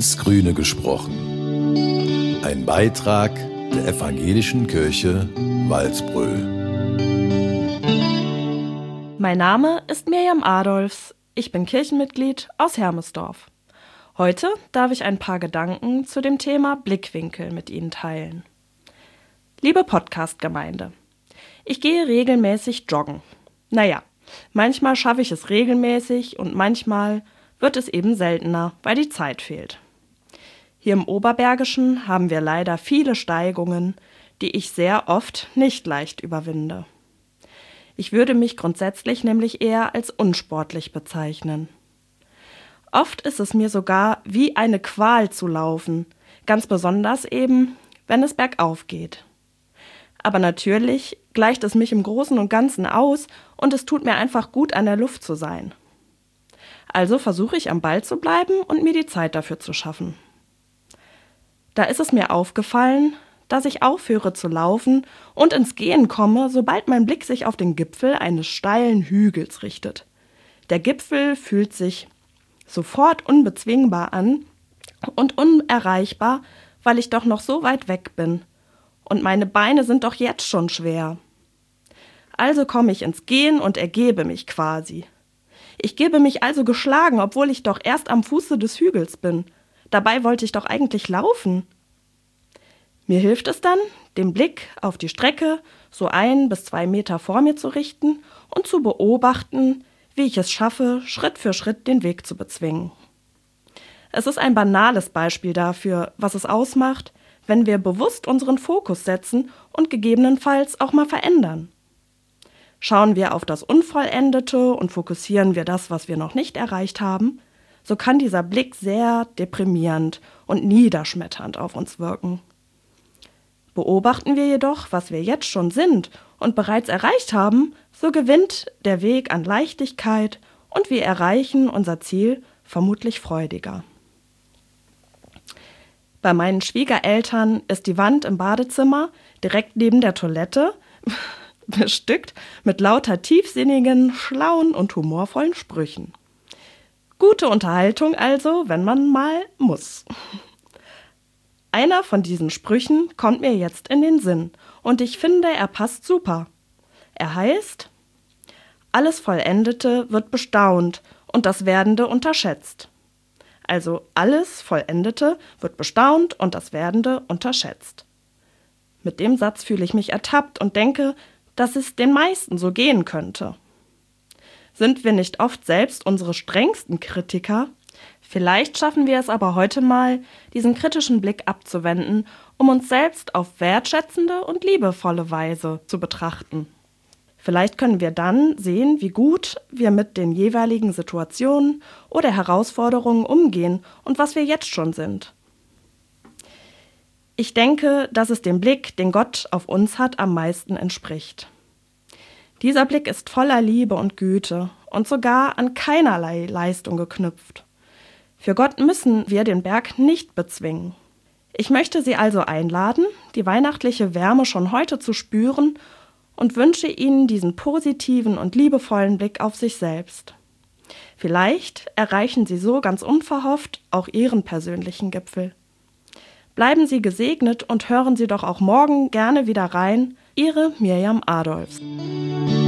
ins Grüne gesprochen. Ein Beitrag der Evangelischen Kirche Walsbröl. Mein Name ist Mirjam Adolfs. Ich bin Kirchenmitglied aus Hermesdorf. Heute darf ich ein paar Gedanken zu dem Thema Blickwinkel mit Ihnen teilen. Liebe Podcast-Gemeinde, ich gehe regelmäßig joggen. Naja, manchmal schaffe ich es regelmäßig und manchmal wird es eben seltener, weil die Zeit fehlt. Hier im Oberbergischen haben wir leider viele Steigungen, die ich sehr oft nicht leicht überwinde. Ich würde mich grundsätzlich nämlich eher als unsportlich bezeichnen. Oft ist es mir sogar wie eine Qual zu laufen, ganz besonders eben, wenn es bergauf geht. Aber natürlich gleicht es mich im Großen und Ganzen aus und es tut mir einfach gut, an der Luft zu sein. Also versuche ich am Ball zu bleiben und mir die Zeit dafür zu schaffen. Da ist es mir aufgefallen, dass ich aufhöre zu laufen und ins Gehen komme, sobald mein Blick sich auf den Gipfel eines steilen Hügels richtet. Der Gipfel fühlt sich sofort unbezwingbar an und unerreichbar, weil ich doch noch so weit weg bin. Und meine Beine sind doch jetzt schon schwer. Also komme ich ins Gehen und ergebe mich quasi. Ich gebe mich also geschlagen, obwohl ich doch erst am Fuße des Hügels bin. Dabei wollte ich doch eigentlich laufen. Mir hilft es dann, den Blick auf die Strecke so 1 bis 2 Meter vor mir zu richten und zu beobachten, wie ich es schaffe, Schritt für Schritt den Weg zu bezwingen. Es ist ein banales Beispiel dafür, was es ausmacht, wenn wir bewusst unseren Fokus setzen und gegebenenfalls auch mal verändern. Schauen wir auf das Unvollendete und fokussieren wir das, was wir noch nicht erreicht haben, so kann dieser Blick sehr deprimierend und niederschmetternd auf uns wirken. Beobachten wir jedoch, was wir jetzt schon sind und bereits erreicht haben, so gewinnt der Weg an Leichtigkeit und wir erreichen unser Ziel vermutlich freudiger. Bei meinen Schwiegereltern ist die Wand im Badezimmer direkt neben der Toilette bestückt mit lauter tiefsinnigen, schlauen und humorvollen Sprüchen. Gute Unterhaltung also, wenn man mal muss. Einer von diesen Sprüchen kommt mir jetzt in den Sinn und ich finde, er passt super. Er heißt: Alles Vollendete wird bestaunt und das Werdende unterschätzt. Also alles Vollendete wird bestaunt und das Werdende unterschätzt. Mit dem Satz fühle ich mich ertappt und denke, dass es den meisten so gehen könnte. Sind wir nicht oft selbst unsere strengsten Kritiker? Vielleicht schaffen wir es aber heute mal, diesen kritischen Blick abzuwenden, um uns selbst auf wertschätzende und liebevolle Weise zu betrachten. Vielleicht können wir dann sehen, wie gut wir mit den jeweiligen Situationen oder Herausforderungen umgehen und was wir jetzt schon sind. Ich denke, dass es dem Blick, den Gott auf uns hat, am meisten entspricht. Dieser Blick ist voller Liebe und Güte und sogar an keinerlei Leistung geknüpft. Für Gott müssen wir den Berg nicht bezwingen. Ich möchte Sie also einladen, die weihnachtliche Wärme schon heute zu spüren und wünsche Ihnen diesen positiven und liebevollen Blick auf sich selbst. Vielleicht erreichen Sie so ganz unverhofft auch Ihren persönlichen Gipfel. Bleiben Sie gesegnet und hören Sie doch auch morgen gerne wieder rein. Ihre Mirjam Adolfs.